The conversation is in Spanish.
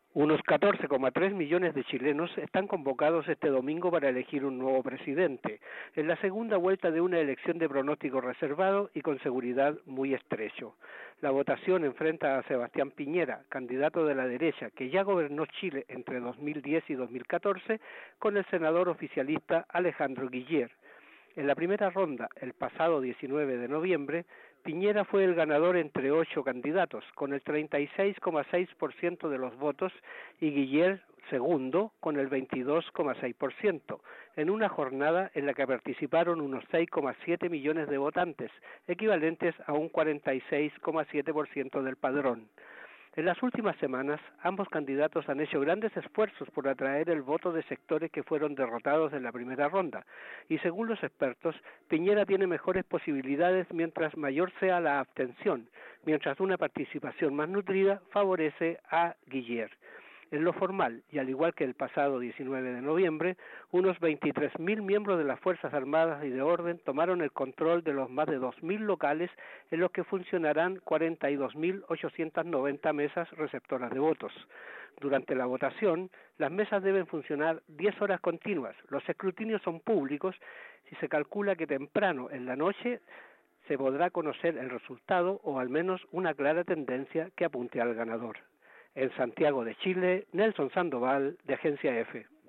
Unos 14,3 millones de chilenos están convocados este domingo para elegir un nuevo presidente, en la segunda vuelta de una elección de pronóstico reservado y con seguridad muy estrecho. La votación enfrenta a Sebastián Piñera, candidato de la derecha, que ya gobernó Chile entre 2010 y 2014, con el senador oficialista Alejandro Guillier. En la primera ronda, el pasado 19 de noviembre, Piñera fue el ganador entre 8 candidatos, con el 36,6% de los votos, y Guillier segundo, con el 22,6%, en una jornada en la que participaron unos 6,7 millones de votantes, equivalentes a un 46,7% del padrón. En las últimas semanas, ambos candidatos han hecho grandes esfuerzos por atraer el voto de sectores que fueron derrotados en la primera ronda, y según los expertos, Piñera tiene mejores posibilidades mientras mayor sea la abstención, mientras una participación más nutrida favorece a Guillier. En lo formal, y al igual que el pasado 19 de noviembre, unos 23.000 miembros de las Fuerzas Armadas y de Orden tomaron el control de los más de 2.000 locales en los que funcionarán 42.890 mesas receptoras de votos. Durante la votación, las mesas deben funcionar 10 horas continuas. Los escrutinios son públicos y se calcula que temprano en la noche se podrá conocer el resultado o al menos una clara tendencia que apunte al ganador. En Santiago de Chile, Nelson Sandoval, de Agencia EFE.